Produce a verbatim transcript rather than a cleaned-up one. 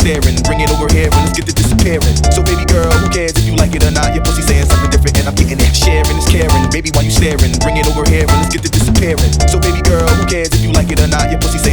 staring? Bring it over here and let's get to disappearing. So baby girl, who cares if you like it or not? Your pussy saying something different and I'm getting it. Sharing is caring, baby, why you staring? Bring it over here and let's get to disappearing. So baby girl, who cares if you like it or not? Your pussy